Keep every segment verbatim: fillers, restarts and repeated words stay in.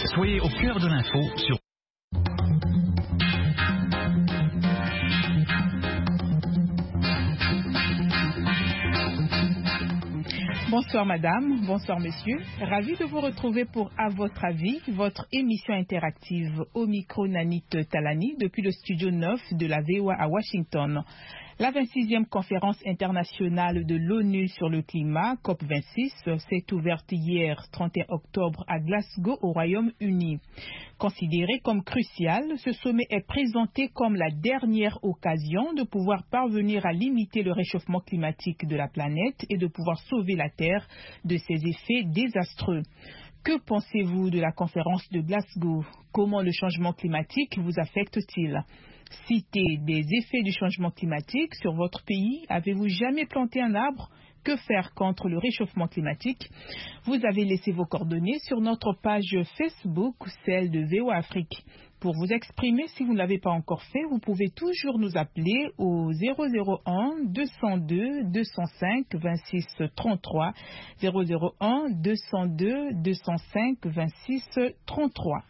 Soyez au cœur de l'info sur Bonsoir madame, bonsoir monsieur. Ravi de vous retrouver pour À votre avis, votre émission interactive au micro Nanit Talani depuis le studio neuf de la V O A à Washington. La vingt-sixième conférence internationale de l'ONU sur le climat, COP vingt-six, s'est ouverte hier, trente et un octobre, à Glasgow, au Royaume-Uni. Considéré comme crucial, ce sommet est présenté comme la dernière occasion de pouvoir parvenir à limiter le réchauffement climatique de la planète et de pouvoir sauver la Terre de ses effets désastreux. Que pensez-vous de la conférence de Glasgow? Comment le changement climatique vous affecte-t-il? Citez des effets du changement climatique sur votre pays. Avez-vous jamais planté un arbre? Que faire contre le réchauffement climatique? Vous avez laissé vos coordonnées sur notre page Facebook, celle de V O A Afrique. Pour vous exprimer, si vous ne l'avez pas encore fait, vous pouvez toujours nous appeler au zéro zéro un deux zéro deux deux zéro cinq vingt-six trente-trois, zéro zéro un deux zéro deux deux zéro cinq vingt-six trente-trois.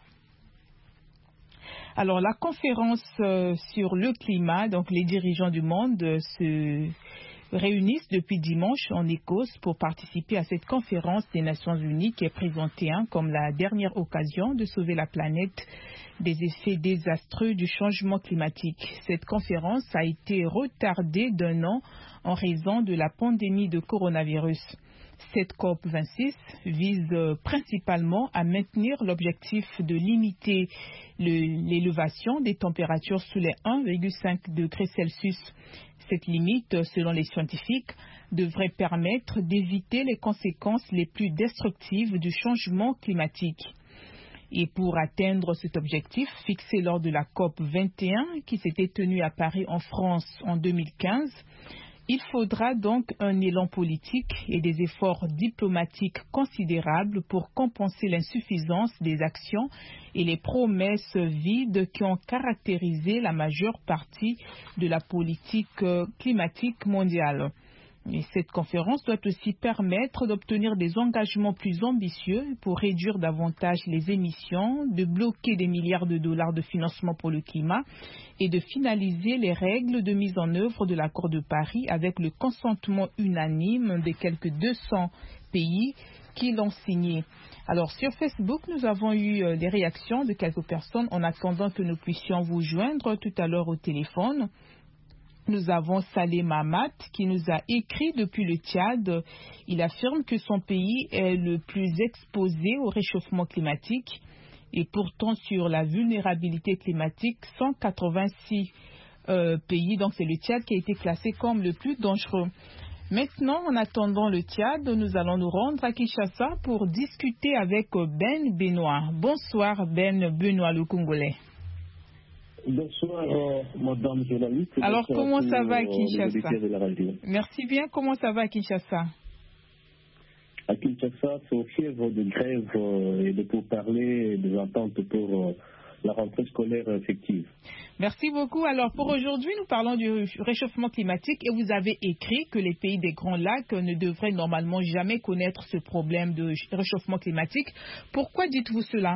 Alors, la conférence euh, sur le climat, donc les dirigeants du monde euh, se réunissent depuis dimanche en Écosse pour participer à cette conférence des Nations Unies qui est présentée hein, comme la dernière occasion de sauver la planète des effets désastreux du changement climatique. Cette conférence a été retardée d'un an en raison de la pandémie de coronavirus. Cette COP vingt-six vise principalement à maintenir l'objectif de limiter l'élévation des températures sous les un virgule cinq degrés Celsius. Cette limite, selon les scientifiques, devrait permettre d'éviter les conséquences les plus destructives du changement climatique. Et pour atteindre cet objectif fixé lors de la COP vingt et un qui s'était tenue à Paris en France en deux mille quinze, il faudra donc un élan politique et des efforts diplomatiques considérables pour compenser l'insuffisance des actions et les promesses vides qui ont caractérisé la majeure partie de la politique climatique mondiale. Et cette conférence doit aussi permettre d'obtenir des engagements plus ambitieux pour réduire davantage les émissions, de bloquer des milliards de dollars de financement pour le climat et de finaliser les règles de mise en œuvre de l'accord de Paris avec le consentement unanime des quelques deux cents pays qui l'ont signé. Alors sur Facebook, nous avons eu des réactions de quelques personnes en attendant que nous puissions vous joindre tout à l'heure au téléphone. Nous avons Saleh Mahamat qui nous a écrit depuis le Tchad. Il affirme que son pays est le plus exposé au réchauffement climatique et pourtant sur la vulnérabilité climatique, cent quatre-vingt-six euh, pays, donc c'est le Tchad qui a été classé comme le plus dangereux. Maintenant, en attendant le Tchad, nous allons nous rendre à Kinshasa pour discuter avec Ben Benoît. Bonsoir Ben Benoît le Congolais. Bonsoir, euh, madame journaliste. Alors, bonsoir comment à ça tous, va à euh, Kinshasa? de la radio. Merci bien. Comment ça va à Kinshasa? À Kinshasa, c'est au fièvre de grève euh, et de pourparlers et des ententes pour euh, la rentrée scolaire effective. Merci beaucoup. Alors, pour aujourd'hui, nous parlons du réchauffement climatique et vous avez écrit que les pays des Grands Lacs ne devraient normalement jamais connaître ce problème de réchauffement climatique. Pourquoi dites-vous cela?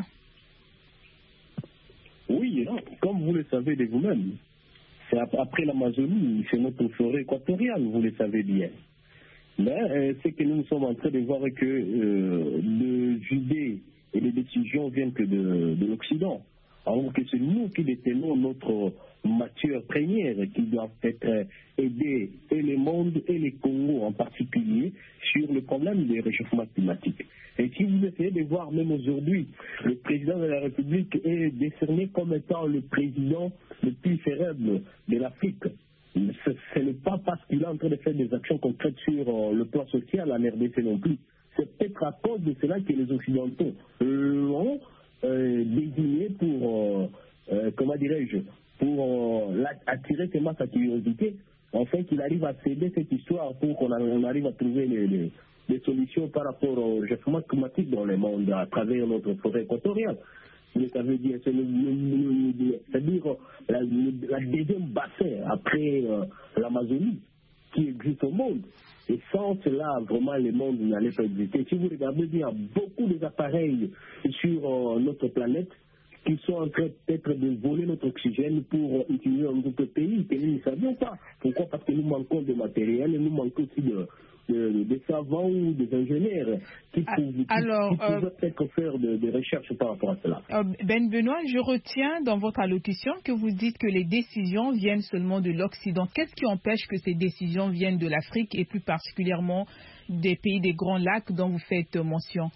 Oui, non, comme vous le savez de vous-même, c'est après l'Amazonie, c'est notre forêt équatoriale, vous le savez bien. Mais euh, c'est que nous sommes en train de voir que euh, les idées et les décisions viennent que de, de l'Occident. Alors que c'est nous qui détenons notre matière première qui doit être aidée, et le monde et les Congos en particulier, sur le problème du réchauffement climatique. Et si vous essayez de voir, même aujourd'hui, le président de la République est décerné comme étant le président le plus célèbre de l'Afrique. Ce, ce n'est pas parce qu'il est en train de faire des actions concrètes sur euh, le plan social en R D C non plus. C'est peut-être à cause de cela que les Occidentaux l'ont euh, désigné pour, euh, euh, comment dirais-je, pour euh, attirer tellement sa curiosité, afin qu'il arrive à céder cette histoire pour qu'on on arrive à trouver les, les, les solutions par rapport au réchauffement climatique dans le monde à travers notre forêt équatoriale. Ça veut dire, c'est-à-dire la, la deuxième bassin après euh, l'Amazonie qui existe au monde. Et sans cela, vraiment, le monde n'allait pas exister. Si vous regardez bien, beaucoup d'appareils sur euh, notre planète, qui sont en train peut-être de voler notre oxygène pour utiliser dans d'autres pays que nous ne savions pas. Pourquoi? Parce que nous manquons de matériel et nous manquons aussi de, de, de savants ou des ingénieurs qui, ah, pouvaient, qui, alors, qui pouvaient euh, peut-être faire des de recherches par rapport à cela. Euh, Ben Benoît, je retiens dans votre allocution que vous dites que les décisions viennent seulement de l'Occident. Qu'est-ce qui empêche que ces décisions viennent de l'Afrique et plus particulièrement des pays des Grands Lacs dont vous faites mention?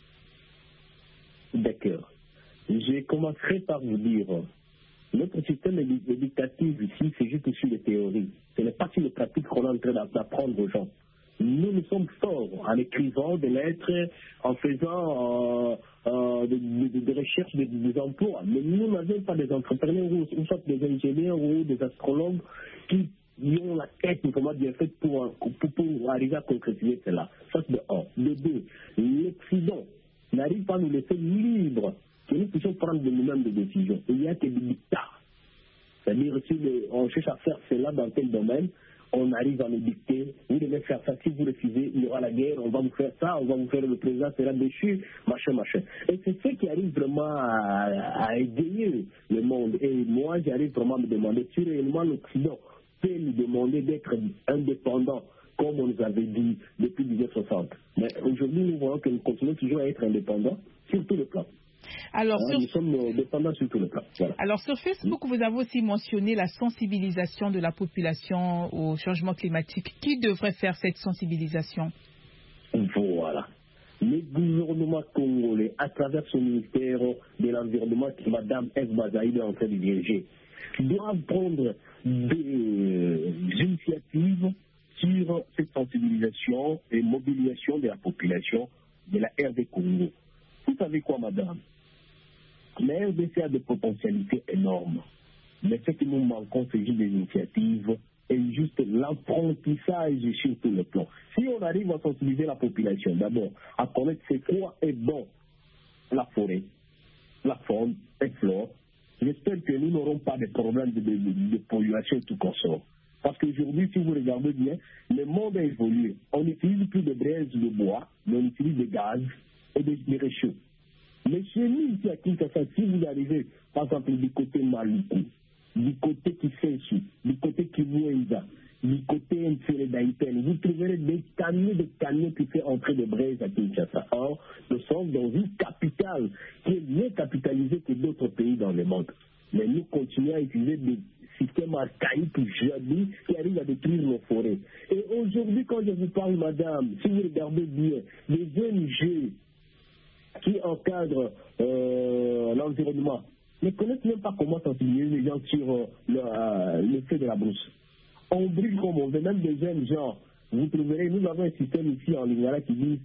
D'accord. Je commencerai par vous dire, notre système éducatif ici, c'est juste sur les théories. Ce n'est pas sur les pratiques qu'on est en train d'apprendre aux gens. Nous, nous sommes forts en écrivant des lettres, en faisant euh, euh, des, des, des recherches, des, des emplois. Mais nous n'avons pas des entrepreneurs ou, ou soit des ingénieurs ou des astrologues qui ont la tête comment bien faite pour, pour, pour arriver à concrétiser cela. Ça, c'est de un. De deux, l'Occident n'arrive pas à nous laisser libres, que nous puissions prendre de nous-mêmes des décisions. Il n'y a que des dictats. C'est-à-dire, si le, on cherche à faire cela dans tel domaine, on arrive à nous dicter, vous devez faire ça, si vous refusez, il y aura la guerre, on va vous faire ça, on va vous faire le président, sera déchu, machin, machin. Et c'est ce qui arrive vraiment à, à égayer le monde. Et moi, j'arrive vraiment à me demander si réellement l'Occident peut nous demander d'être indépendant, comme on nous avait dit depuis mille neuf cent soixante. Mais aujourd'hui, nous voyons que nous continuons toujours à être indépendants sur tous les plans. Alors, Alors, sur... Nous sommes dépendants sur tous les plans. Voilà. Alors, sur Facebook, vous avez aussi mentionné la sensibilisation de la population au changement climatique. Qui devrait faire cette sensibilisation? Voilà. Le gouvernement congolais, à travers son ministère de l'Environnement que Mme Eve Bazaïd est en train de diriger, doit prendre des initiatives sur cette sensibilisation et mobilisation de la population de la R D Congo. Vous savez quoi, madame? La R D C a des potentialités énormes. Mais ce que nous manquons, c'est juste des initiatives et juste l'apprentissage sur tout le plan. Si on arrive à sensibiliser la population, d'abord, à connaître c'est quoi est bon la forêt, la faune et flore, j'espère que nous n'aurons pas de problèmes de, de, de, de pollution et tout consort. Parce qu'aujourd'hui, si vous regardez bien, le monde a évolué. On n'utilise plus de braise de bois, mais on utilise des gaz et des, des réchauds. Mais chez nous, ici à Kinshasa, si vous arrivez, par exemple, du côté Maluku, du côté Kisensu, du côté Kivuenza, du côté Nfele-Daïten, vous trouverez des camions, des camions qui font entrer des braises à Kinshasa. Or, nous sommes dans une capitale qui est mieux capitalisée que d'autres pays dans le monde. Mais nous continuons à utiliser des systèmes archaïques jadis qui arrivent à détruire nos forêts. Et aujourd'hui, quand je vous parle, madame, si vous regardez bien, les O N G qui encadrent euh, l'environnement ne connaissent même pas comment sensibiliser les gens sur euh, le, euh, l'effet de la brousse. On brûle comme on veut, même des jeunes gens. Vous trouverez, nous avons un système ici en Lingala qui dit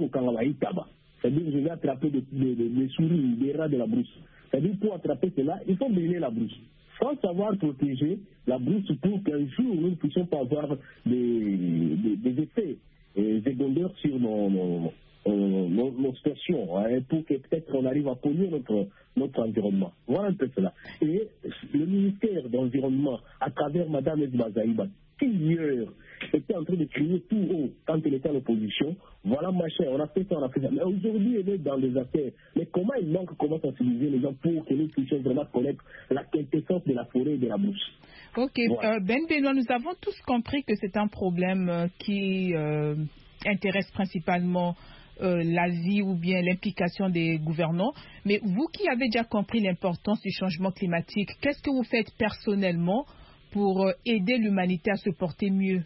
c'est-à-dire que je vais attraper des, des, des, des souris, des rats de la brousse. C'est-à-dire pour attraper cela, il faut brûler la brousse. Sans savoir protéger la brousse pour qu'un jour nous ne puissions pas avoir des, des, des effets euh, secondaires sur nos, nos, euh, nos, nos stations, hein, pour que peut-être on arrive à polluer notre, notre environnement. Voilà un peu cela. Et le ministère de l'Environnement, à travers Mme Ezbazaïba, qui hier était en train de crier tout haut quand elle était à l'opposition, voilà machin, on a fait ça, on a fait ça. Mais aujourd'hui, elle est dans des affaires. Mais comment il manque, comment sensibiliser les gens pour que nous puissions vraiment connaître la quintessence de la forêt et de la brousse. Ok, voilà. euh, Ben Benoît, nous avons tous compris que c'est un problème euh, qui euh, intéresse principalement euh, l'Asie ou bien l'implication des gouvernants. Mais vous qui avez déjà compris l'importance du changement climatique, qu'est-ce que vous faites personnellement pour euh, aider l'humanité à se porter mieux?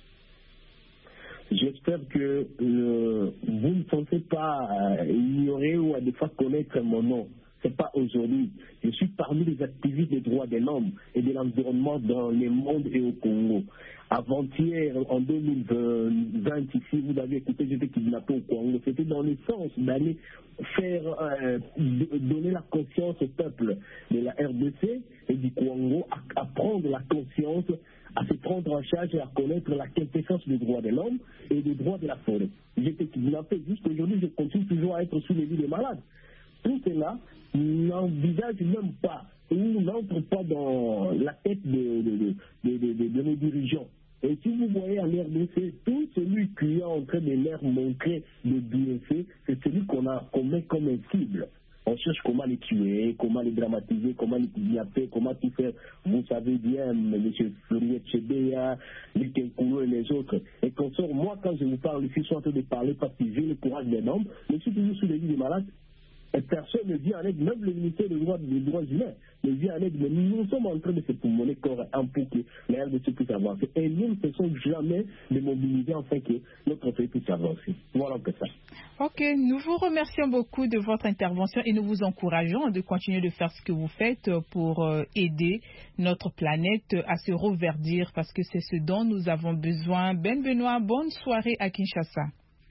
J'espère que euh, vous ne pensez pas euh, ignorer ou à des fois connaître mon nom. Ce n'est pas aujourd'hui. Je suis parmi les activistes des droits de l'homme et de l'environnement dans le monde et au Congo. Avant-hier, en deux mille vingt, ici, vous avez écouté, j'étais kidnappé au Congo. C'était dans le sens d'aller faire, euh, donner la conscience au peuple de la R D C et du Congo, à, à prendre la conscience, à se prendre en charge et à connaître la quintessence des droits de l'homme et des droits de la forêt. J'étais kidnappé. Jusqu'aujourd'hui, je continue toujours à être sous les lits des malades. Tout cela n'envisage même pas ou n'entre pas dans la tête de, de, de, de, de, de, de nos dirigeants. Et si vous voyez en R D C, tout celui qui est en train de leur montrer le bienfait, c'est celui qu'on a qu'on met comme un cible. On cherche comment les tuer, comment les dramatiser, comment les kidnapper, comment tout faire. Vous savez bien, M. Florian Tchébéa, les Kenkoulou et les autres. Et qu'on sort, moi, quand je vous parle ici, je suis en train de parler parce que j'ai le courage des hommes, mais je suis toujours sous les vies des malades. Et personne ne vient en aide, même le ministère des droits, des droits humains ne vient en aide. Mais nous sommes en train de se pulmoner corps un pour que la R D C puisse avancer. Et nous ne faisons jamais de mobiliser afin que notre pays puisse avancer. Voilà un peu ça. Ok, nous vous remercions beaucoup de votre intervention et nous vous encourageons de continuer de faire ce que vous faites pour aider notre planète à se reverdir parce que c'est ce dont nous avons besoin. Ben Benoît, bonne soirée à Kinshasa.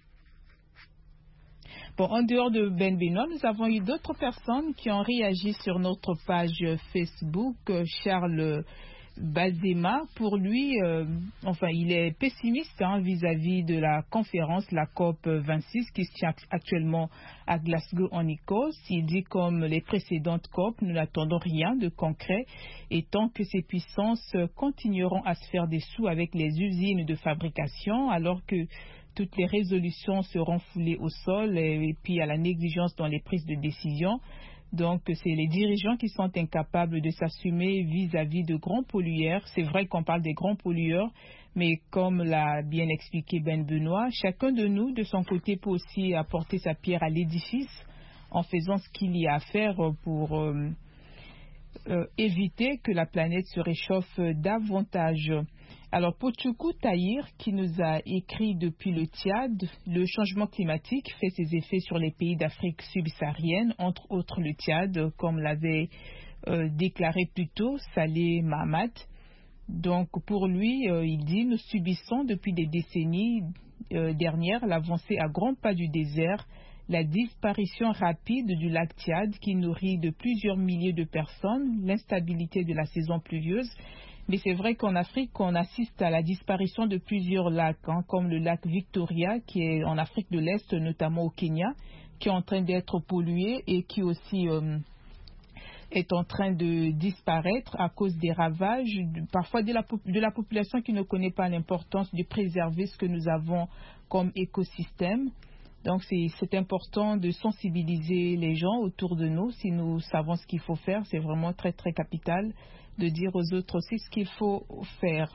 Bon, en dehors de Ben Benoît, nous avons eu d'autres personnes qui ont réagi sur notre page Facebook. Charles Bazema, pour lui, euh, enfin, il est pessimiste hein, vis-à-vis de la conférence, la COP vingt-six, qui se tient actuellement à Glasgow en Écosse. Il dit comme les précédentes COP, nous n'attendons rien de concret et tant que ces puissances continueront à se faire des sous avec les usines de fabrication, alors que toutes les résolutions seront foulées au sol et, et puis à la négligence dans les prises de décision. Donc, c'est les dirigeants qui sont incapables de s'assumer vis-à-vis de grands pollueurs. C'est vrai qu'on parle des grands pollueurs, mais comme l'a bien expliqué Ben Benoît, chacun de nous, de son côté, peut aussi apporter sa pierre à l'édifice en faisant ce qu'il y a à faire pour euh, euh, éviter que la planète se réchauffe davantage. Alors, Pochoukou Tahir, qui nous a écrit depuis le Tchad, le changement climatique fait ses effets sur les pays d'Afrique subsaharienne, entre autres le Tchad, comme l'avait euh, déclaré plus tôt Saleh Mahamat. Donc, pour lui, euh, il dit, nous subissons depuis des décennies euh, dernières l'avancée à grands pas du désert, la disparition rapide du lac Tchad qui nourrit de plusieurs milliers de personnes, l'instabilité de la saison pluvieuse. Mais c'est vrai qu'en Afrique, on assiste à la disparition de plusieurs lacs, hein, comme le lac Victoria, qui est en Afrique de l'Est, notamment au Kenya, qui est en train d'être pollué et qui aussi euh, est en train de disparaître à cause des ravages, parfois de la, de la population qui ne connaît pas l'importance de préserver ce que nous avons comme écosystème. Donc c'est important de sensibiliser les gens autour de nous. Si nous savons ce qu'il faut faire, c'est vraiment très très capital de dire aux autres aussi ce qu'il faut faire.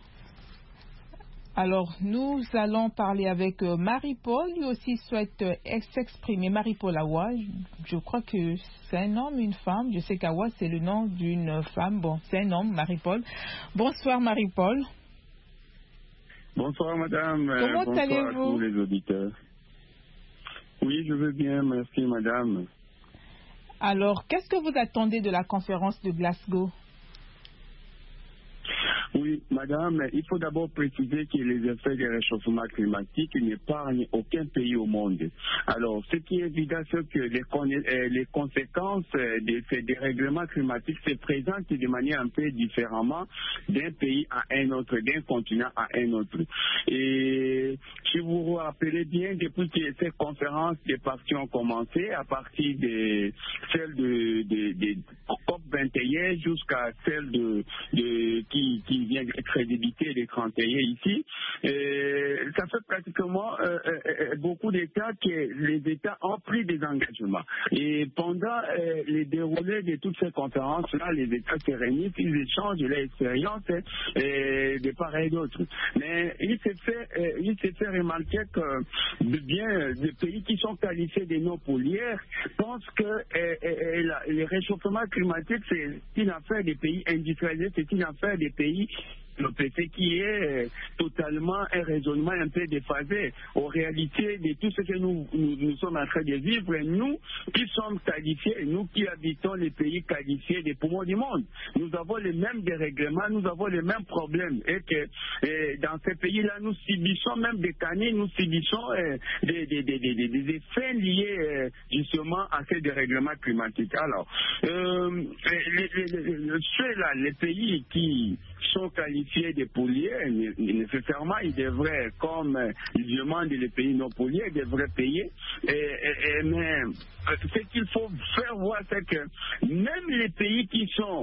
Alors, nous allons parler avec Marie-Paul, lui aussi souhaite s'exprimer. Marie-Paul Awa, je crois que c'est un homme, une femme. Je sais qu'Awa, c'est le nom d'une femme. Bon, c'est un homme, Marie-Paul. Bonsoir, Marie-Paul. Bonsoir, madame. Comment Bonsoir allez-vous? à tous les auditeurs. Oui, je veux bien, merci, madame. Alors, qu'est-ce que vous attendez de la conférence de Glasgow? Oui, madame, il faut d'abord préciser que les effets du réchauffement climatique n'épargnent aucun pays au monde. Alors, ce qui est évident, c'est que les, con les conséquences de ces dérèglements climatiques se présentent de manière un peu différemment d'un pays à un autre, d'un continent à un autre. Et si vous vous rappelez bien, depuis que ces conférences des parties ont commencé, à partir de celle de, de, de COP vingt et un jusqu'à celle de, de qui, qui vient d'être édité les trente et un ici, et ça fait pratiquement euh, euh, beaucoup d'États que les États ont pris des engagements. Et pendant euh, les déroulés de toutes ces conférences-là, les États se réunissent, ils échangent leur expérience euh, de part et d'autre. Mais il s'est fait, euh, il s'est fait remarquer que de bien des pays qui sont qualifiés de non pollueurs pensent que euh, euh, la, le réchauffement climatique, c'est une affaire des pays industrialisés, c'est une affaire des pays le P C qui est totalement un raisonnement un peu déphasé aux réalités de tout ce que nous, nous, nous sommes en train de vivre. Nous qui sommes qualifiés, nous qui habitons les pays qualifiés des poumons du monde, nous avons les mêmes dérèglements, nous avons les mêmes problèmes. Et que et dans ces pays-là, nous subissons même des canines, nous subissons euh, des, des, des, des, des effets liés euh, justement à ces dérèglements climatiques. Alors, euh, les, les, les, ceux-là, les pays qui sont qualifiés de pollueurs, nécessairement, ils devraient, comme ils demandent les pays non pollués, ils devraient payer. Et, et, et, mais ce qu'il faut faire voir, c'est que même les pays qui sont qualifiés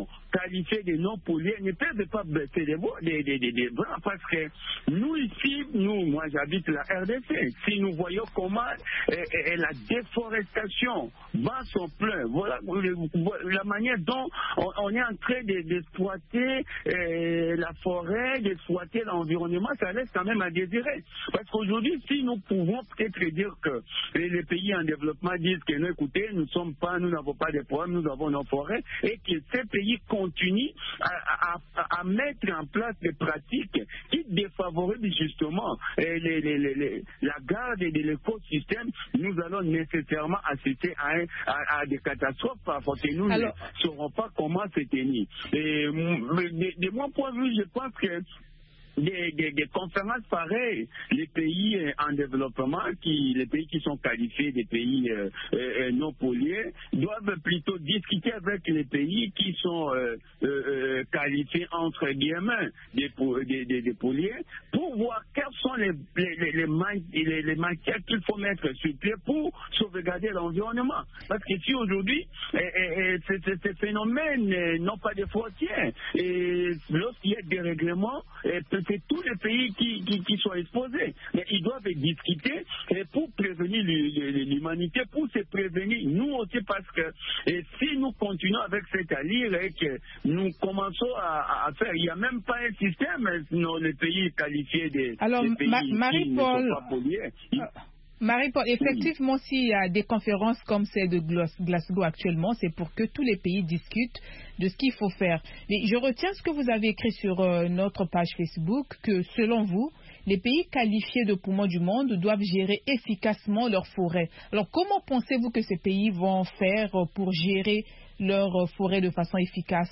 qualifiés de non pollués ne peuvent pas baisser les, des, des, des, des bras parce que nous ici, nous, moi j'habite la R D C, si nous voyons comment euh, euh, la déforestation bat son plein, voilà la manière dont on, on est en train d'exploiter euh, la forêt, d'exploiter l'environnement, ça laisse quand même à désirer. Parce qu'aujourd'hui, si nous pouvons peut-être dire que les, les pays en développement disent que non, écoutez, nous sommes pas, nous n'avons pas de problèmes, nous avons nos forêts, et que ces pays continuent à, à, à mettre en place des pratiques qui défavorisent justement les, les, les, les, la garde de l'écosystème, nous allons nécessairement assister à, un, à, à des catastrophes parce que nous Alors... ne saurons pas comment se tenir. Et de, de mon point de vue, je pense que Des, des, des conférences pareilles, les pays euh, en développement, qui, les pays qui sont qualifiés des pays euh, euh, non pollués, doivent plutôt discuter avec les pays qui sont euh, euh, qualifiés entre guillemets des, des, des, des pollués pour voir quels sont les, les, les, les, man, les, les matières qu'il faut mettre sur pied pour sauvegarder l'environnement. Parce que si aujourd'hui, euh, euh, ces, ces, ces phénomènes euh, n'ont pas de frontières, et lorsqu'il y a des règlements, euh, c'est tous les pays qui, qui, qui sont exposés. Mais ils doivent discuter et pour prévenir l'humanité, pour se prévenir nous aussi, parce que et si nous continuons avec cette allure et que nous commençons à, à faire, il n'y a même pas un système dans les pays qualifiés des, Alors, des pays Ma qui Marie-Paul, ne sont pas pollués. Euh... Marie-Paul, effectivement, oui. S'il y a des conférences comme celle de Glasgow actuellement, c'est pour que tous les pays discutent de ce qu'il faut faire. Mais je retiens ce que vous avez écrit sur euh, notre page Facebook, que selon vous, les pays qualifiés de poumons du monde doivent gérer efficacement leurs forêts. Alors, comment pensez-vous que ces pays vont faire pour gérer leurs forêts de façon efficace?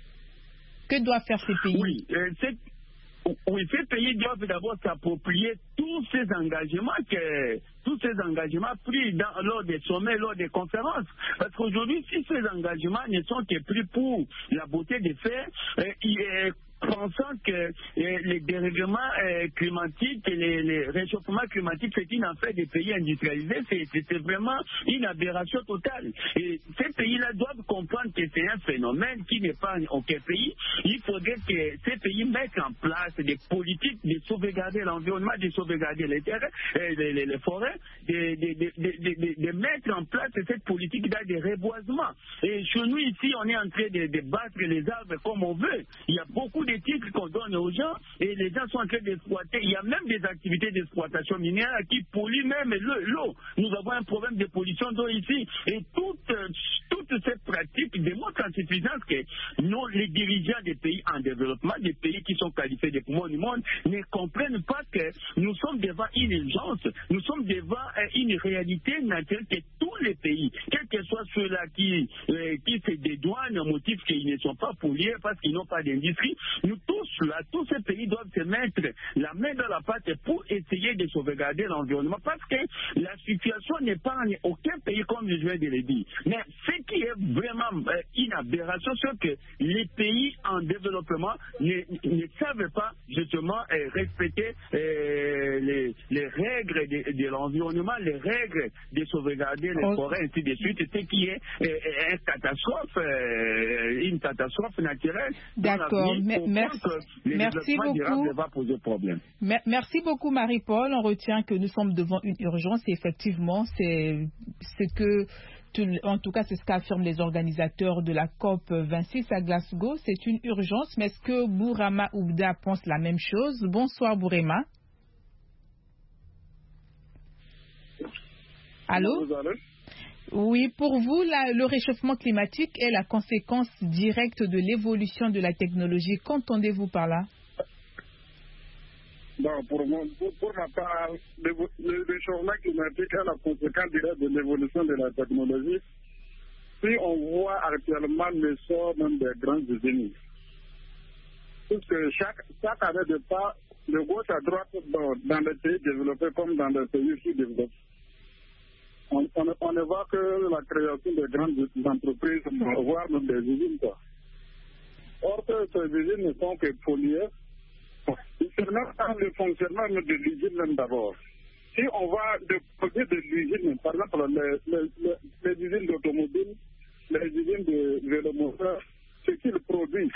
Que doivent faire ces pays? Oui, euh, c'est... Oui, ces pays doivent d'abord s'approprier tous ces engagements, que, tous ces engagements pris dans, lors des sommets, lors des conférences. Parce qu'aujourd'hui, si ces engagements ne sont que pris pour la beauté des faits, euh, il est pensant que euh, les dérèglements euh, climatiques et les, les réchauffements climatiques, c'est une affaire des pays industrialisés, c'est vraiment une aberration totale. Et ces pays-là doivent comprendre que c'est un phénomène qui n'est pas en aucun pays. Il faudrait que ces pays mettent en place des politiques de sauvegarder l'environnement, de sauvegarder les terres, euh, les, les, les forêts, de, de, de, de, de, de mettre en place cette politique là de reboisement. Et chez nous ici, on est en train de, de battre les arbres comme on veut. Il y a beaucoup des titres qu'on donne aux gens et les gens sont en train d'exploiter. Il y a même des activités d'exploitation minière qui polluent même l'eau. Nous avons un problème de pollution d'eau ici. Et toutes, toutes ces pratiques démontrent en suffisance que nous, les dirigeants des pays en développement, des pays qui sont qualifiés des poumons du monde, ne comprennent pas que nous sommes devant une urgence, nous sommes devant une réalité naturelle que tous les pays, quels que soient ceux-là qui, euh, qui se dédouanent au motif qu'ils ne sont pas pollués parce qu'ils n'ont pas d'industrie, nous tous là, tous ces pays doivent se mettre la main dans la pâte pour essayer de sauvegarder l'environnement, parce que la situation n'est pas en aucun pays comme je viens de le dire. Mais ce qui est vraiment euh, une aberration, c'est que les pays en développement ne, ne savent pas justement euh, respecter euh, les, les règles de, de l'environnement, les règles de sauvegarder les forêts, ainsi de suite, ce qui est euh, une catastrophe, euh, une catastrophe naturelle. D'accord. Merci, merci beaucoup. Va poser problème. Merci beaucoup, Marie-Paul. On retient que nous sommes devant une urgence et effectivement, c'est ce que, en tout cas, c'est ce qu'affirment les organisateurs de la COP vingt-six à Glasgow. C'est une urgence, mais est-ce que Bourama Oubda pense la même chose? Bonsoir, Bourama. Allô? Oui, pour vous, la, le réchauffement climatique est la conséquence directe de l'évolution de la technologie. Qu'entendez-vous par là? Bon, pour, mon, pour, pour ma part, le, le réchauffement climatique est la conséquence directe de l'évolution de la technologie. Si on voit actuellement l'essor même des grandes usines, puisque chaque, chaque année de pas, de gauche à droite, dans, dans les pays développés comme dans les pays sous-développés, On, on, on ne voit que la création de grandes entreprises, voire même des usines. Quoi. Or que ces usines ne sont que polluées. C'est même pas le fonctionnement de l'usine même d'abord. Si on va de côté de l'usine, par exemple les, les, les, les usines d'automobiles, les usines de vélomoteurs, ce qu'ils produisent,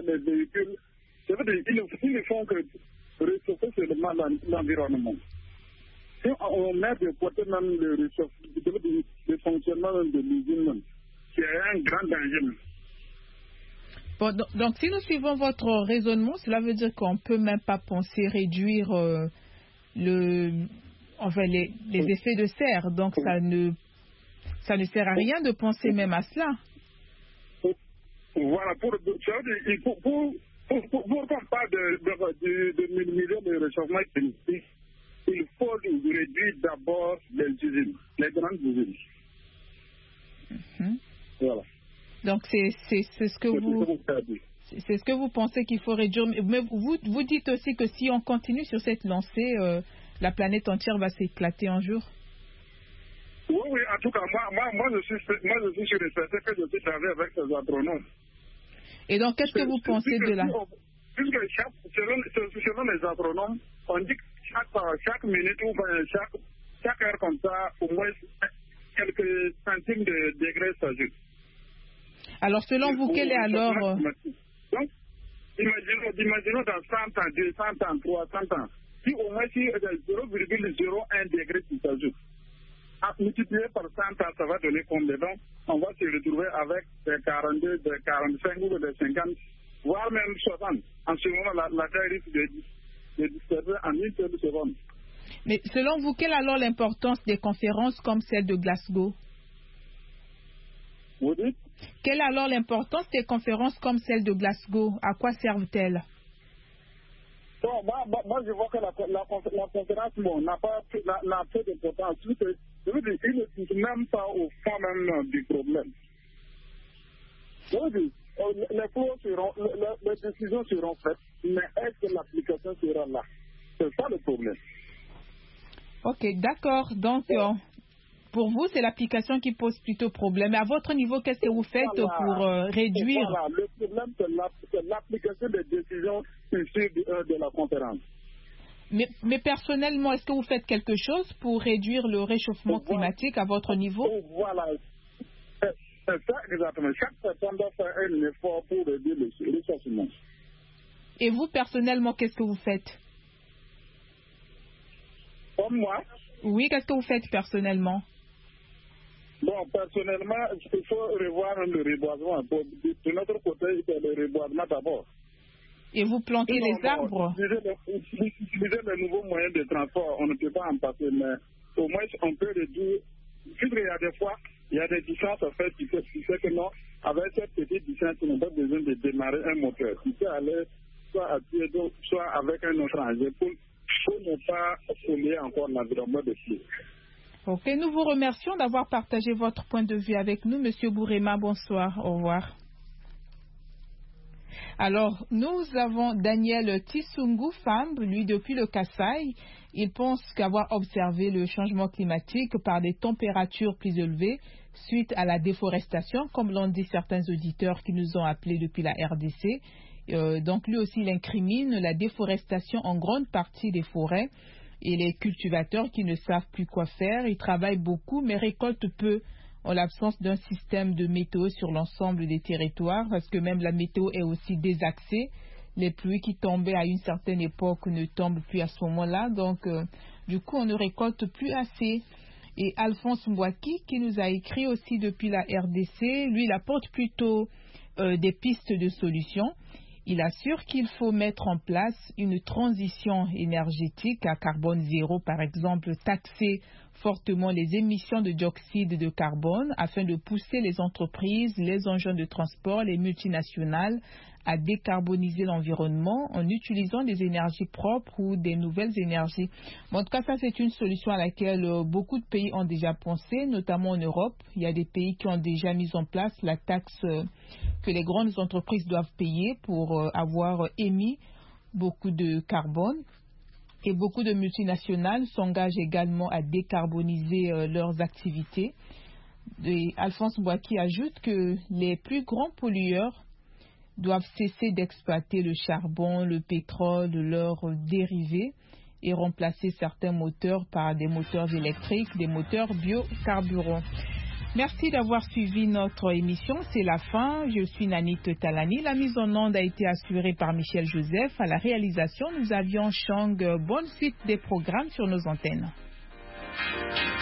les véhicules, ça veut dire qu'ils ne, ne font que réchauffer seulement l'environnement. Si on met de côté même le, le, le fonctionnement de l'usine, c'est un grand danger. Bon, donc, donc, si nous suivons votre raisonnement, cela veut dire qu'on ne peut même pas penser réduire euh, le, enfin, les, les effets de serre. Donc, ça ne, ça ne sert à rien de penser même à cela. Voilà, pour, pour, pour, pour, pour, pour qu'on parle de, de, de, de minimiser le réchauffement climatique, il faut réduire d'abord les usines, les grandes usines. Mm-hmm. Voilà. Donc, c'est, c'est, c'est ce que vous, c'est ce que vous pensez qu'il faut réduire. Mais vous, vous dites aussi que si on continue sur cette lancée, euh, la planète entière va s'éclater un jour. Oui, oui, en tout cas, moi, moi, moi, je suis, moi, je suis sûr et certain que je suis travaillé avec ces agronomes. Et donc, qu'est-ce que vous pensez de la... Puisque chaque, selon, selon les agronomes, on dit que chaque, chaque minute ou chaque, chaque heure comme ça, au moins quelques centimes de degrés s'ajoutent. Alors, selon vous, quel est alors... Donc, imaginons, imaginons dans cent ans, deux cents ans, trois cents ans, si au moins si zéro virgule zéro un degré qui s'ajoute, multiplié par cent ans, ça va donner combien? Donc, on va se retrouver avec des quarante-deux, des quarante-cinq ou des cinquante, voire même soixante. En ce moment, la, la Terre risque de, de disperser en une seule seconde. Mais selon vous, quelle est alors l'importance des conférences comme celle de Glasgow? Vous dites? Quelle est alors l'importance des conférences comme celle de Glasgow? À quoi servent-elles? Bon, moi, moi, je vois que la, la, la conférence bon, n'a pas n'a peu d'importance. Je veux dire, il ne touche même pas au fond même du problème. Je veux dire, les, flots seront, les, les décisions seront faites, mais est-ce que l'application sera là? C'est ça le problème. Ok, d'accord. Donc, ouais. euh, pour vous, c'est l'application qui pose plutôt problème. Mais à votre niveau, qu'est-ce que vous faites voilà. pour euh, réduire... Voilà. Le problème, c'est l'application des décisions issues de, de la conférence. Mais, mais personnellement, est-ce que vous faites quelque chose pour réduire le réchauffement voilà. climatique à votre niveau? Voilà. C'est ça exactement. Chaque personne doit faire un effort pour réduire le réchauffement. Et vous, personnellement, qu'est-ce que vous faites? Comme moi? Oui, qu'est-ce que vous faites personnellement? Bon, personnellement, il faut revoir le reboisement. De notre côté, c'est le reboisement d'abord. Et vous plantez non, les bon, arbres? Utiliser, utiliser les nouveaux moyens de transport, on ne peut pas en passer, mais au moins on peut réduire. Puisqu'il y a des fois, il y a des distances à faire qui fait que non, avec cette petite distance, on n'a pas besoin de démarrer un moteur. Il peut aller soit à pied, soit avec un autre engin pour, pour ne pas polluer encore l'environnement de pied. Ok, nous vous remercions d'avoir partagé votre point de vue avec nous. Monsieur Bourema, bonsoir, au revoir. Alors, nous avons Daniel Tissungu Famb, lui depuis le Kasaï. Il pense qu'avoir observé le changement climatique par des températures plus élevées suite à la déforestation, comme l'ont dit certains auditeurs qui nous ont appelés depuis la R D C. Euh, donc lui aussi, il incrimine la déforestation en grande partie des forêts et les cultivateurs qui ne savent plus quoi faire. Ils travaillent beaucoup mais récoltent peu en l'absence d'un système de météo sur l'ensemble des territoires, parce que même la météo est aussi désaxée. Les pluies qui tombaient à une certaine époque ne tombent plus à ce moment-là, donc euh, du coup on ne récolte plus assez. Et Alphonse Mbouaki, qui nous a écrit aussi depuis la R D C, lui il apporte plutôt euh, des pistes de solutions. Il assure qu'il faut mettre en place une transition énergétique à carbone zéro, par exemple taxer fortement les émissions de dioxyde de carbone afin de pousser les entreprises, les engins de transport, les multinationales à décarboniser l'environnement en utilisant des énergies propres ou des nouvelles énergies. Bon, en tout cas, ça c'est une solution à laquelle euh, beaucoup de pays ont déjà pensé, notamment en Europe. Il y a des pays qui ont déjà mis en place la taxe euh, que les grandes entreprises doivent payer pour euh, avoir émis beaucoup de carbone. Et beaucoup de multinationales s'engagent également à décarboniser euh, leurs activités. Et Alphonse Mbouaki ajoute que les plus grands pollueurs doivent cesser d'exploiter le charbon, le pétrole, leurs dérivés et remplacer certains moteurs par des moteurs électriques, des moteurs biocarburants. Merci d'avoir suivi notre émission. C'est la fin. Je suis Nanit Talani. La mise en onde a été assurée par Michel Joseph. À la réalisation, nous avions Chang. Bonne suite des programmes sur nos antennes.